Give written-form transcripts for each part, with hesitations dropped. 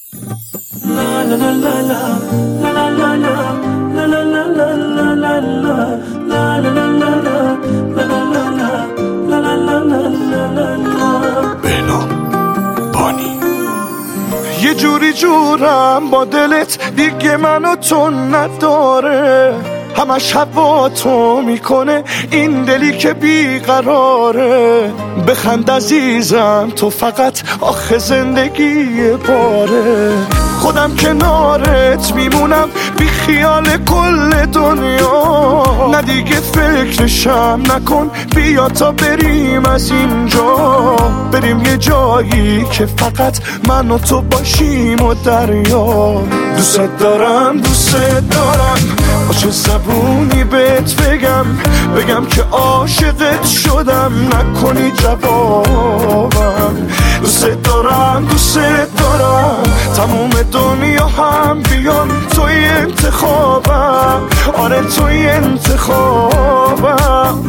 یه جوری جورم با دلت دیگه منو تو نداره، همش هوا تو میکنه این دلی که بیقراره. بخند عزیزم تو فقط آخه زندگی باره، خودم کنارت میمونم بی خیال کل دنیا. نه دیگه فکرشم نکن، بیا تا بریم از اینجا، بریم یه جایی که فقط من و تو باشیم و دریا. دوست دارم دوست دارم، با چه زبونی بهت بگم که عاشقت شدم، نکنی جوابم. دوست دارم تموم دنیا هم بیان توی انتخابم، آره توی انتخابم.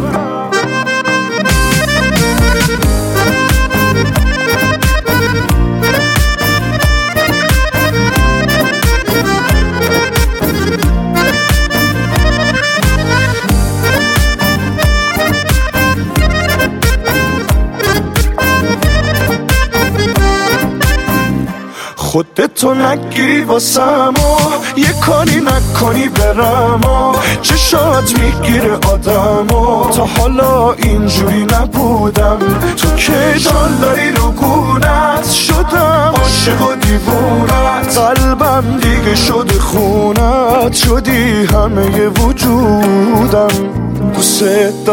خودتو نگیری واسم و یه کاری نکنی برم و چشات میگیره آدم و تا حالا اینجوری نبودم. تو که داری رو گونت شدم، عاشق و دیوونت، قلبم دیگه شده خونت، شدی همه وجودم. دوست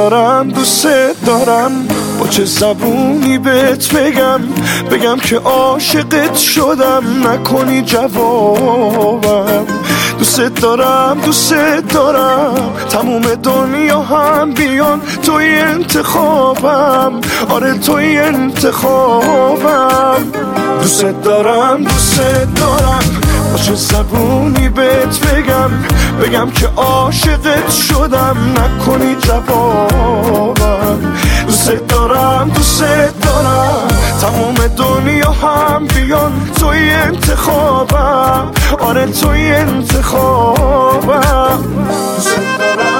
دارم با چه زبونی بهت بگم که عاشقت شدم، نکنی جوابم. دوست دارم تموم دنیا هم بیان توی انتخابم، آره توی انتخابم. دوست دارم با چه زبونی بهت بگم که عاشقت شدم، نکنی جوابم. دوست دارم تموم دنیا هم بیان توی انتخابم، آره توی انتخابم. دوست دارم